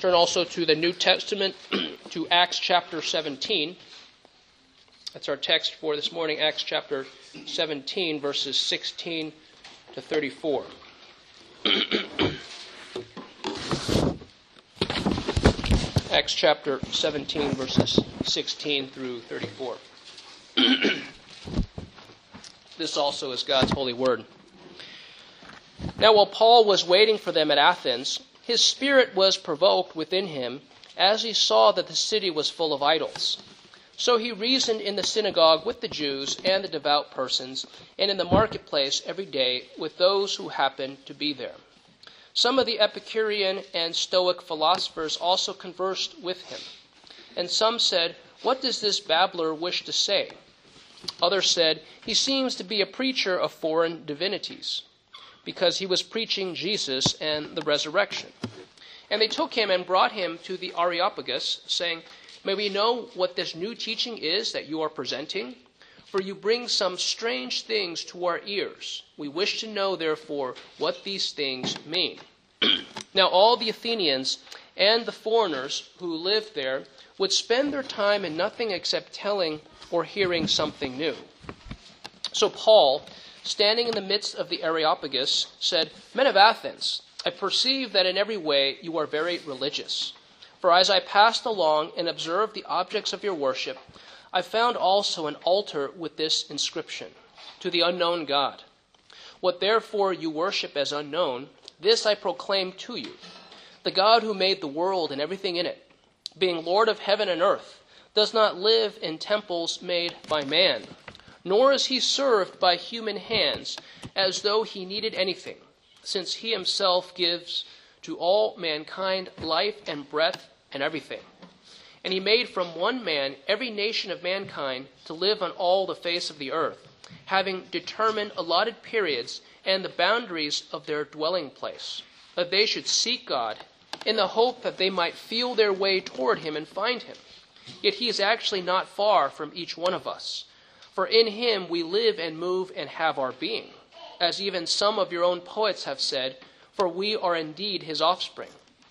turn also to the New Testament, to Acts chapter 17. That's our text for this morning, Acts chapter 17, verses 16 to 34. Acts chapter 17, verses 16 through 34. This also is God's holy word. Now, while Paul was waiting for them at Athens, his spirit was provoked within him as he saw that the city was full of idols. So he reasoned in the synagogue with the Jews and the devout persons, and in the marketplace every day with those who happened to be there. Some of the Epicurean and Stoic philosophers also conversed with him. And some said, "What does this babbler wish to say?" Others said, "He seems to be a preacher of foreign divinities," because he was preaching Jesus and the resurrection. And they took him and brought him to the Areopagus, saying, "May we know what this new teaching is that you are presenting? For you bring some strange things to our ears. We wish to know, therefore, what these things mean." Now all the Athenians and the foreigners who lived there would spend their time in nothing except telling or hearing something new. So Paul, standing in the midst of the Areopagus, said, "Men of Athens, I perceive that in every way you are very religious. For as I passed along and observed the objects of your worship, I found also an altar with this inscription, 'To the unknown God.' What therefore you worship as unknown, this I proclaim to you. The God who made the world and everything in it, being Lord of heaven and earth, does not live in temples made by man, nor is he served by human hands as though he needed anything, since he himself gives to all mankind life and breath and everything. And he made from one man every nation of mankind to live on all the face of the earth, having determined allotted periods and the boundaries of their dwelling place, that they should seek God in the hope that they might feel their way toward him and find him. Yet he is actually not far from each one of us. For in him we live and move and have our being, as even some of your own poets have said, for we are indeed his offspring.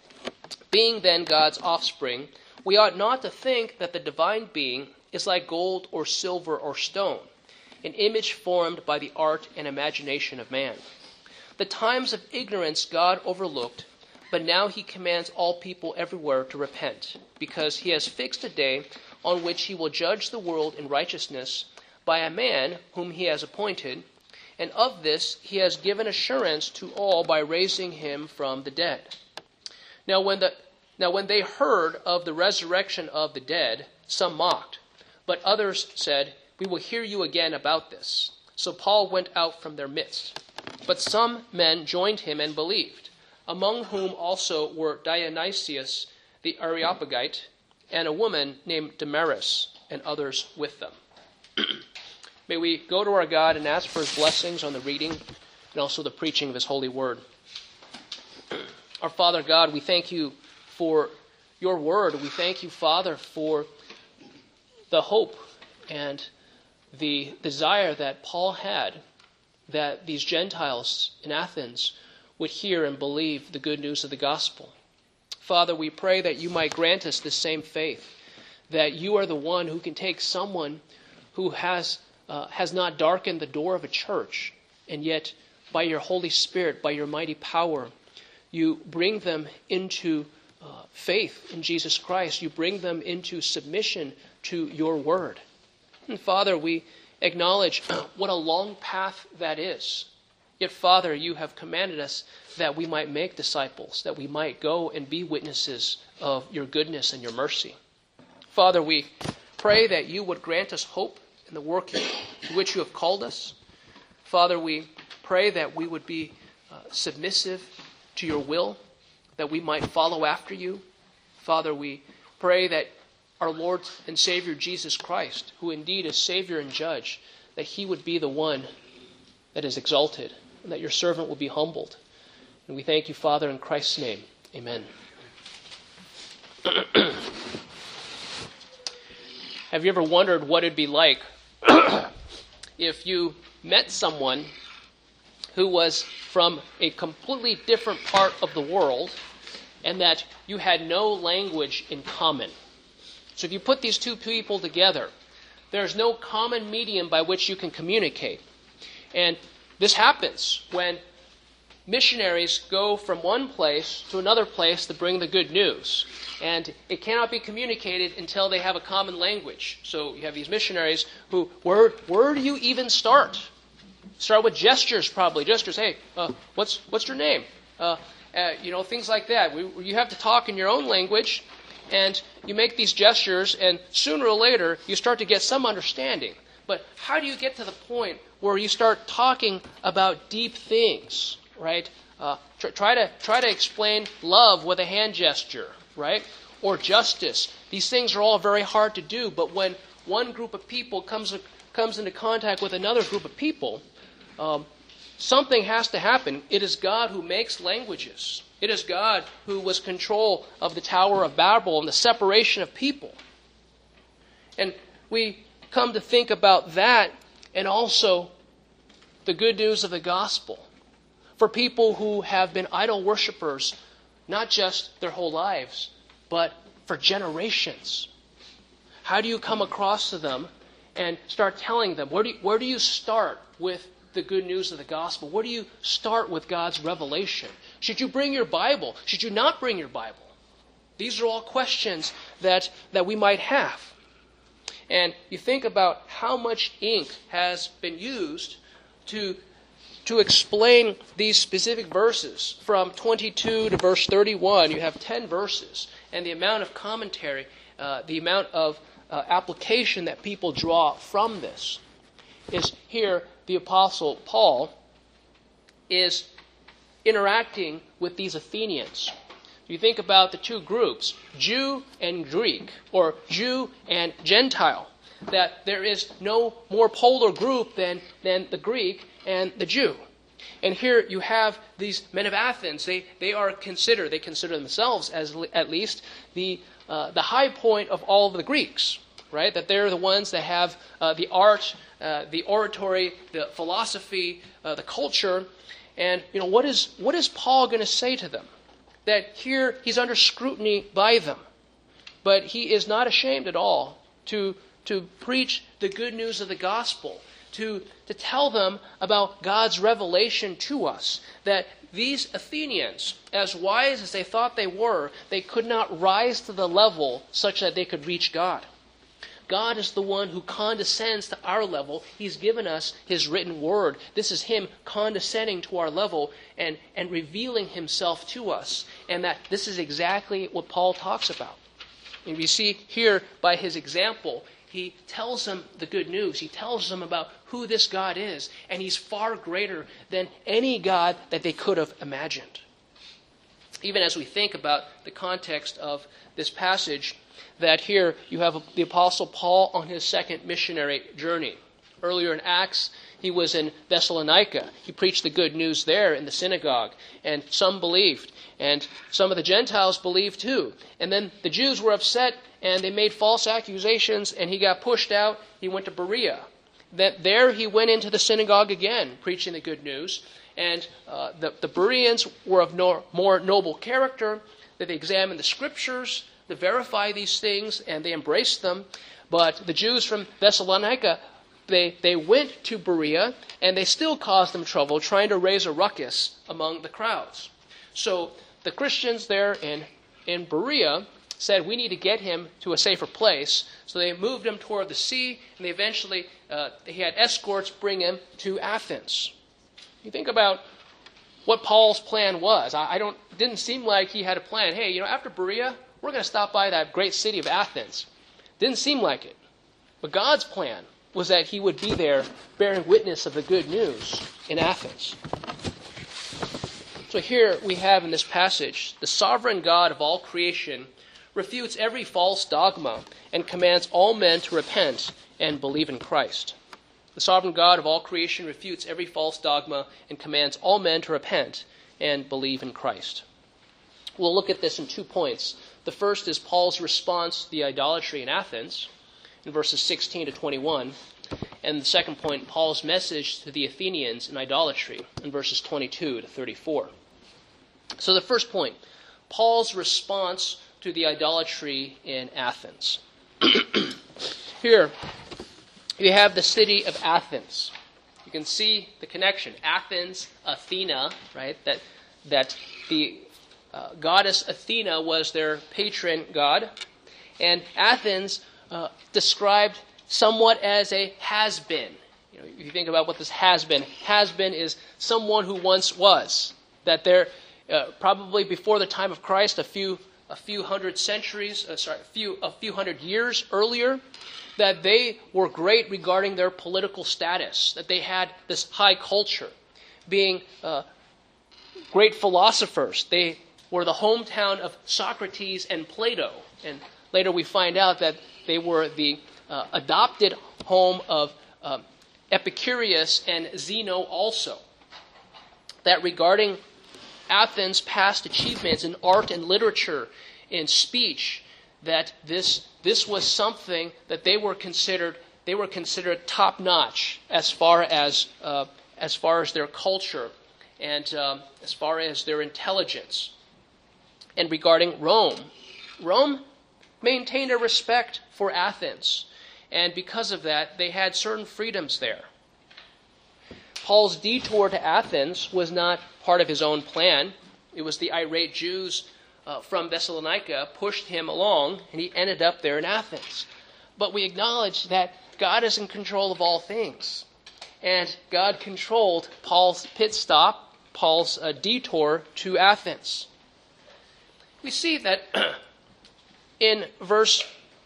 Being then God's offspring, we ought not to think that the divine being is like gold or silver or stone, an image formed by the art and imagination of man. The times of ignorance God overlooked, but now he commands all people everywhere to repent, because he has fixed a day on which he will judge the world in righteousness by a man whom he has appointed, and of this he has given assurance to all by raising him from the dead. Now when they heard of the resurrection of the dead, some mocked, but others said, "We will hear you again about this." So Paul went out from their midst. But some men joined him and believed, among whom also were Dionysius the Areopagite, and a woman named Damaris, and others with them. May we go to our God and ask for his blessings on the reading and also the preaching of his holy word. Our Father God, we thank you for your word. We thank you, Father, for the hope and the desire that Paul had that these Gentiles in Athens would hear and believe the good news of the gospel. Father, we pray that you might grant us the same faith, that you are the one who can take someone who has not darkened the door of a church, and yet by your Holy Spirit, by your mighty power, you bring them into faith in Jesus Christ. You bring them into submission to your word. And Father, we acknowledge what a long path that is. Yet, Father, you have commanded us that we might make disciples, that we might go and be witnesses of your goodness and your mercy. Father, we pray that you would grant us hope in the work to which you have called us. Father, we pray that we would be submissive to your will, that we might follow after you. Father, we pray that our Lord and Savior Jesus Christ, who indeed is Savior and Judge, that he would be the one that is exalted, and that your servant will be humbled. And we thank you, Father, in Christ's name. Amen. Have you ever wondered what it'd be like if you met someone who was from a completely different part of the world, and that you had no language in common. So if you put these two people together, there's no common medium by which you can communicate. And this happens when missionaries go from one place to another place to bring the good news. And it cannot be communicated until they have a common language. So you have these missionaries who, where do you even start? Start with gestures, probably. Gestures, hey, what's your name? Things like that. You have to talk in your own language, and you make these gestures, and sooner or later, you start to get some understanding. But how do you get to the point where you start talking about deep things, right? Try to explain love with a hand gesture, right? Or justice. These things are all very hard to do, but when one group of people comes into contact with another group of people, something has to happen. It is God who makes languages. It is God who was in control of the Tower of Babel and the separation of people. And we come to think about that, and also the good news of the gospel for people who have been idol worshipers, not just their whole lives, but for generations. How do you come across to them and start telling them? Where do you start with the good news of the gospel? Where do you start with God's revelation? Should you bring your Bible? Should you not bring your Bible? These are all questions that we might have. And you think about how much ink has been used to explain these specific verses. From 22 to verse 31, you have 10 verses. And the amount of commentary, the amount of application that people draw from this is here the Apostle Paul is interacting with these Athenians. You think about the two groups, Jew and Greek, or Jew and Gentile, that there is no more polar group than the Greek and the Jew. And here you have these men of Athens. They consider themselves as at least the high point of all of the Greeks, right? That they're the ones that have the art, the oratory, the philosophy, the culture. And what is Paul going to say to them? That here he's under scrutiny by them, but he is not ashamed at all to preach the good news of the gospel, to tell them about God's revelation to us, that these Athenians, as wise as they thought they were, they could not rise to the level such that they could reach God. God is the one who condescends to our level. He's given us His written word. This is Him condescending to our level and revealing Himself to us. And that this is exactly what Paul talks about. And we see here by his example, he tells them the good news. He tells them about who this God is. And He's far greater than any God that they could have imagined. Even as we think about the context of this passage, that here you have the Apostle Paul on his second missionary journey. Earlier in Acts, he was in Thessalonica. He preached the good news there in the synagogue, and some believed, and some of the Gentiles believed too. And then the Jews were upset, and they made false accusations, and he got pushed out. He went to Berea. There he went into the synagogue again, preaching the good news. And the Bereans were of more noble character, that they examined the Scriptures to verify these things, and they embraced them. But the Jews from Thessalonica, they went to Berea, and they still caused them trouble, trying to raise a ruckus among the crowds. So the Christians there in Berea said, we need to get him to a safer place. So they moved him toward the sea, and they eventually, he had escorts bring him to Athens. You think about what Paul's plan was. It didn't seem like he had a plan. Hey, after Berea, we're going to stop by that great city of Athens. Didn't seem like it. But God's plan was that he would be there bearing witness of the good news in Athens. So here we have in this passage, the sovereign God of all creation refutes every false dogma and commands all men to repent and believe in Christ. The sovereign God of all creation refutes every false dogma and commands all men to repent and believe in Christ. We'll look at this in 2 points. The first is Paul's response to the idolatry in Athens, in verses 16 to 21. And the second point, Paul's message to the Athenians in idolatry, in verses 22 to 34. So the first point, Paul's response to the idolatry in Athens. Here, you have the city of Athens. You can see the connection. Athens, Athena, right? That the goddess Athena was their patron god. And Athens described somewhat as a has-been. You know, if you think about what this has-been is someone who once was. That there, probably before the time of Christ, a few hundred years earlier, that they were great regarding their political status, that they had this high culture, being great philosophers. They were the hometown of Socrates and Plato, and later we find out that they were the adopted home of Epicurus and Zeno also. That regarding Athens' past achievements in art and literature, in speech, that this was something that they were considered top notch as far as their culture and as far as their intelligence. And regarding Rome maintained a respect for Athens, and because of that, they had certain freedoms there. Paul's detour to Athens was not part of his own plan. It was the irate Jews from Thessalonica pushed him along, and he ended up there in Athens. But we acknowledge that God is in control of all things. And God controlled Paul's pit stop, Paul's detour to Athens. We see that in verse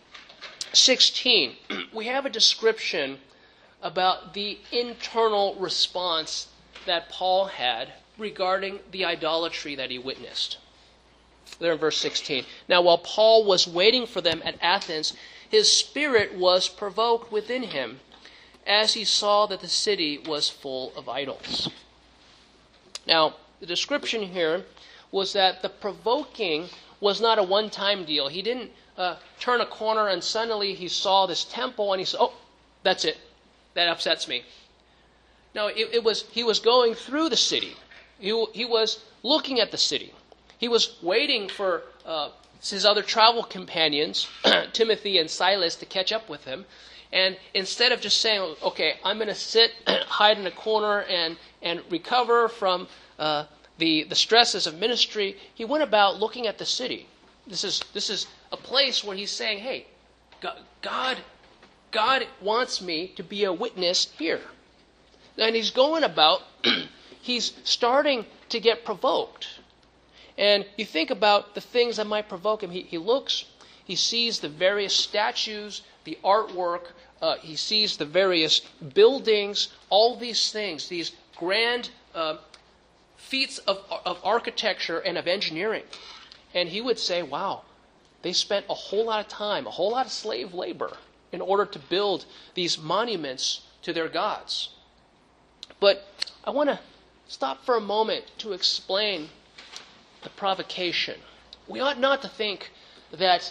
16, we have a description about the internal response that Paul had regarding the idolatry that he witnessed. There in verse 16. Now, while Paul was waiting for them at Athens, his spirit was provoked within him as he saw that the city was full of idols. Now, the description here was that the provoking was not a one-time deal. He didn't turn a corner and suddenly he saw this temple and he said, "Oh, that's it. That upsets me." No, he was going through the city. He was looking at the city. He was waiting for his other travel companions, Timothy and Silas, to catch up with him. And instead of just saying, "Okay, I'm going to sit, hide in a corner, and recover from the stresses of ministry," he went about looking at the city. This is a place where he's saying, "Hey, God wants me to be a witness here." And he's going about, he's starting to get provoked. And you think about the things that might provoke him. He looks, he sees the various statues, the artwork, he sees the various buildings, all these things, these grand feats of architecture and of engineering. And he would say, wow, they spent a whole lot of time, a whole lot of slave labor in order to build these monuments to their gods. But I want to stop for a moment to explain the provocation. We ought not to think that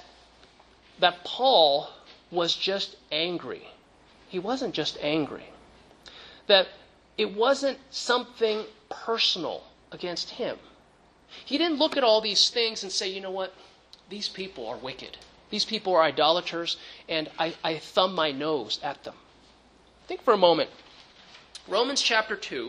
Paul was just angry. He wasn't just angry. That it wasn't something personal against him. He didn't look at all these things and say, "You know what? These people are wicked. These people are idolaters, and I thumb my nose at them." Think for a moment. Romans chapter 2.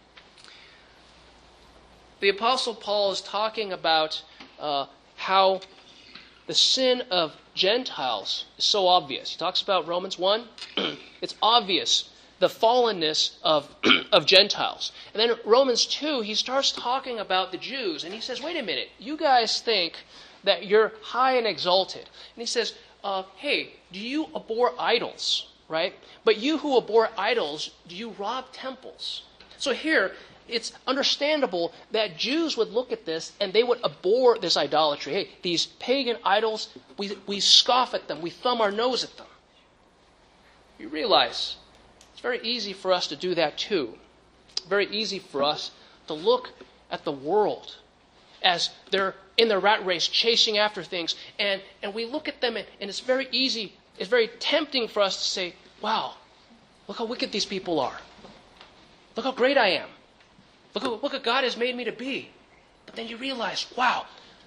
The Apostle Paul is talking about how the sin of Gentiles is so obvious. He talks about Romans 1. It's obvious, the fallenness of Gentiles. And then Romans 2, he starts talking about the Jews. And he says, wait a minute, you guys think that you're high and exalted. And he says, hey, do you abhor idols? Right? But you who abhor idols, do you rob temples? So here, it's understandable that Jews would look at this and they would abhor this idolatry. Hey, these pagan idols, we scoff at them. We thumb our nose at them. You realize it's very easy for us to do that too. Very easy for us to look at the world as they're in the rat race chasing after things. And we look at them and it's very easy, it's very tempting for us to say, wow, look how wicked these people are. Look how great I am. Look what God has made me to be. But then you realize, wow,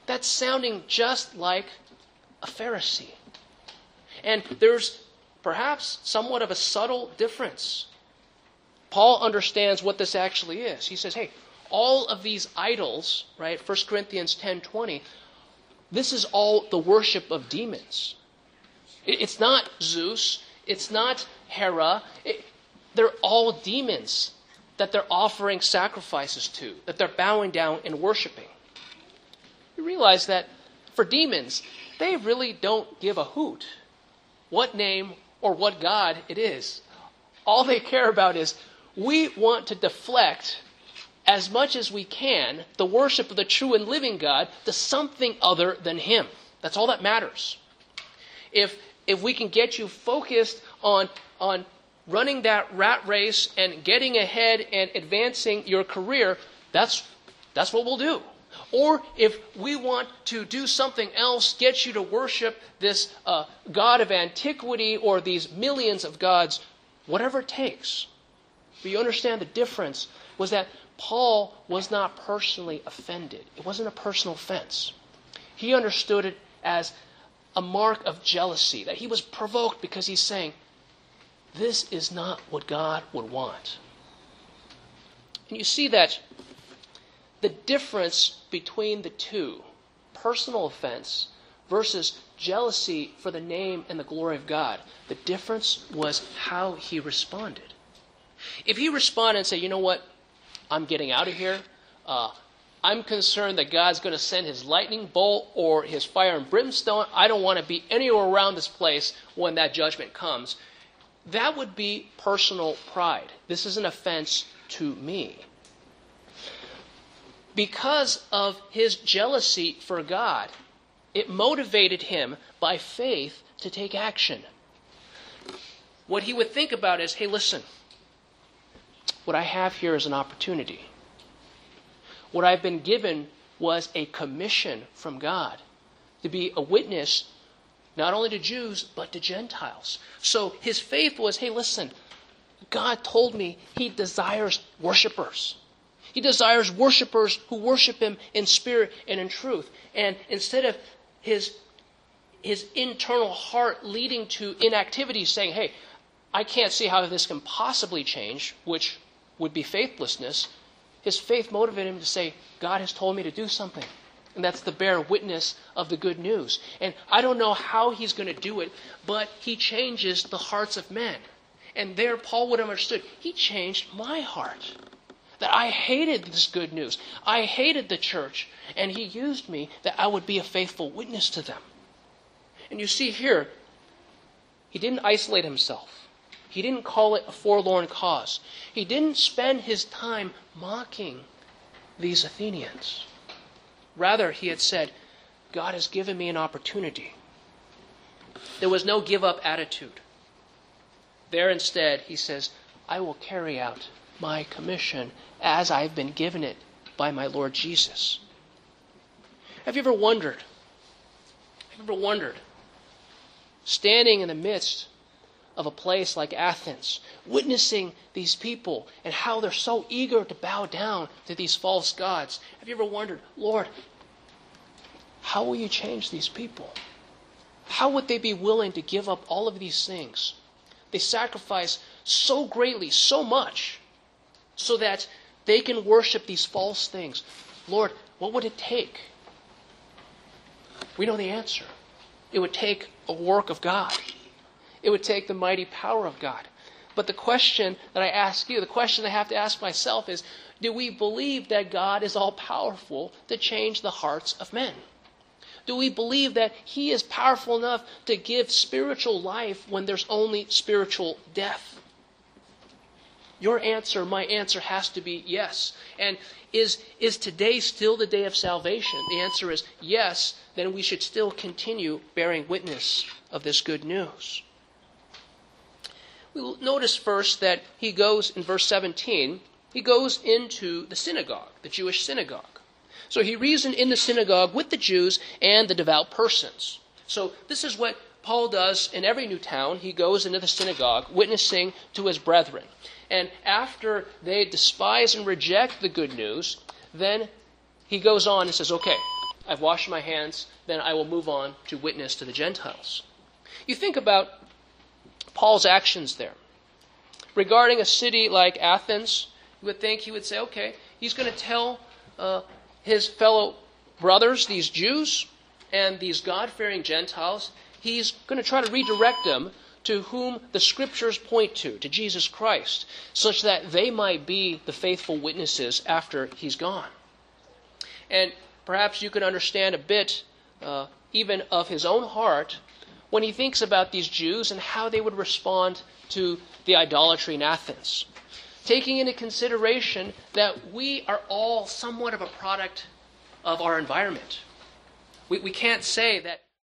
That's sounding just like a Pharisee. And there's perhaps somewhat of a subtle difference. Paul understands what this actually is. He says, hey, all of these idols, right, 1 Corinthians 10:20, this is all the worship of demons. It's not Zeus. It's not Hera. They're all demons that they're offering sacrifices to, that they're bowing down and worshiping. You realize that for demons, they really don't give a hoot what name or what God it is. All they care about is, we want to deflect as much as we can the worship of the true and living God to something other than Him. That's all that matters. If we can get you focused on running that rat race and getting ahead and advancing your career, that's what we'll do. Or if we want to do something else, get you to worship this God of antiquity or these millions of gods, whatever it takes. But you understand the difference was that Paul was not personally offended. It wasn't a personal offense. He understood it as a mark of jealousy, that he was provoked because he's saying, this is not what God would want. And you see that the difference between the two, personal offense versus jealousy for the name and the glory of God, the difference was how he responded. If he responded and said, you know what, I'm getting out of here. I'm concerned that God's going to send His lightning bolt or His fire and brimstone. I don't want to be anywhere around this place when that judgment comes. That would be personal pride. This is an offense to me. Because of his jealousy for God, it motivated him by faith to take action. What he would think about is, hey, listen, what I have here is an opportunity. What I've been given was a commission from God to be a witness not only to Jews, but to Gentiles. So his faith was, hey, listen, God told me He desires worshipers. He desires worshipers who worship Him in spirit and in truth. And instead of his internal heart leading to inactivity, saying, hey, I can't see how this can possibly change, which would be faithlessness, his faith motivated him to say, God has told me to do something. And that's the bear witness of the good news. And I don't know how he's going to do it, but he changes the hearts of men. And there Paul would have understood, he changed my heart. That I hated this good news. I hated the church. And he used me that I would be a faithful witness to them. And you see here, he didn't isolate himself. He didn't call it a forlorn cause. He didn't spend his time mocking these Athenians. Rather, he had said, God has given me an opportunity. There was no give-up attitude. There instead, he says, I will carry out my commission as I've been given it by my Lord Jesus. Have you ever wondered, standing in the midst of a place like Athens, witnessing these people and how they're so eager to bow down to these false gods. Have you ever wondered, Lord, how will you change these people? How would they be willing to give up all of these things? They sacrifice so greatly, so much, so that they can worship these false things. Lord, what would it take? We know the answer. It would take a work of God. It would take the mighty power of God. But the question that I ask you, the question I have to ask myself is, do we believe that God is all-powerful to change the hearts of men? Do we believe that He is powerful enough to give spiritual life when there's only spiritual death? Your answer, my answer, has to be yes. And is today still the day of salvation? The answer is yes. Then we should still continue bearing witness of this good news. We'll notice first that he goes, in verse 17, he goes into the synagogue, the Jewish synagogue. So he reasoned in the synagogue with the Jews and the devout persons. So this is what Paul does in every new town. He goes into the synagogue, witnessing to his brethren. And after they despise and reject the good news, then he goes on and says, okay, I've washed my hands, then I will move on to witness to the Gentiles. You think about Paul's actions there. Regarding a city like Athens, you would think he would say, okay, he's going to tell his fellow brothers, these Jews, and these God-fearing Gentiles, he's going to try to redirect them to whom the Scriptures point to Jesus Christ, such that they might be the faithful witnesses after he's gone. And perhaps you can understand a bit even of his own heart when he thinks about these Jews and how they would respond to the idolatry in Athens, taking into consideration that we are all somewhat of a product of our environment. We can't say that